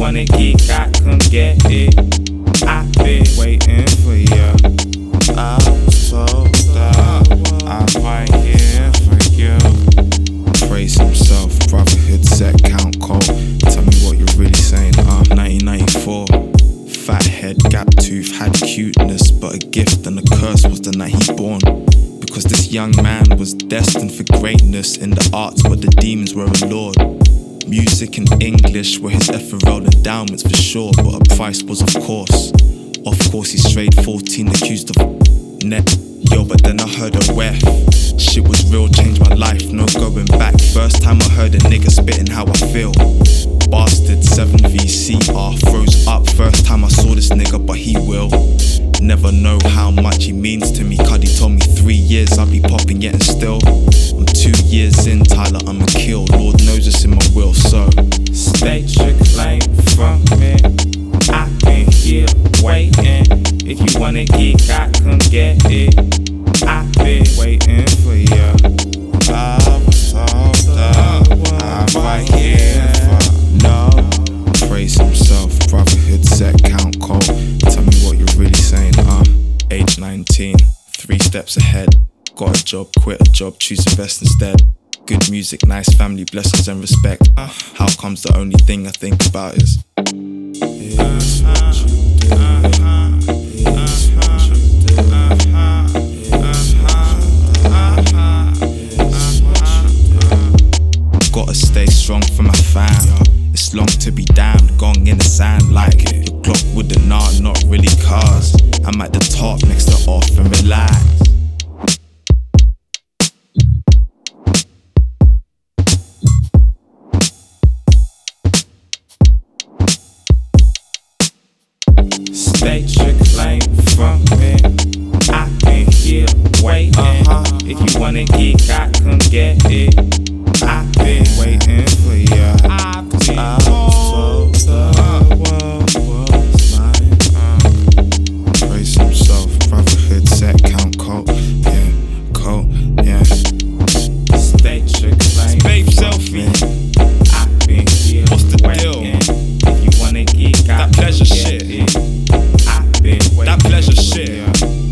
wanna geek, I come get it. I've been waiting for you. I was told that I'm right here for you. Praise himself, brotherhood, set, count, cold. Tell me what you're really saying, 1994. Fat head, gap tooth, had cuteness, but a gift and a curse was the night he born. Because this young man was destined for greatness in the arts, but the demons were allured. Music and English were his ethereal endowments for sure, but a price was of course. Of course he strayed 14 accused of net. Yo, but then I heard a ref. Shit was real, changed my life, no going back. First time I heard a nigga spitting how I feel. Bastard 7VCR froze up. First time I saw this nigga, but he will never know how much he means to me. Cuddy told me 3 years I'll be popping yet and still I'm 2 years in, Tyler, I'ma kill. Lord knows it's in my will, so state your claim from me. I've been here waiting. If you wanna geek, I come get it. I've been waiting for you. I was told that I'm right here for no. Praise himself, brotherhood, set, count, cold. Tell me what you're really saying, Age 19, 3 steps ahead. Got a job, quit a job, choose invest instead. Good music, nice family, blessings and respect. How comes the only thing I think about is it's what you do. It's what you do. Gotta stay strong for my fam. It's long to be damned, gong in the sand like it. The clock with the not really cars. I'm at the top next to off and relax. State your claim from me. I've been here waiting. If you wanna geek, I come get it. I've been waiting for you. I've been told the world was mine. Praise himself, brotherhood, set, count, cold. Yeah, cold, yeah. State your claim. Babe selfie. I've been here What's the deal? waiting. If you wanna geek, I That pleasure come shit. get it. I've been waiting That pleasure for shit. you.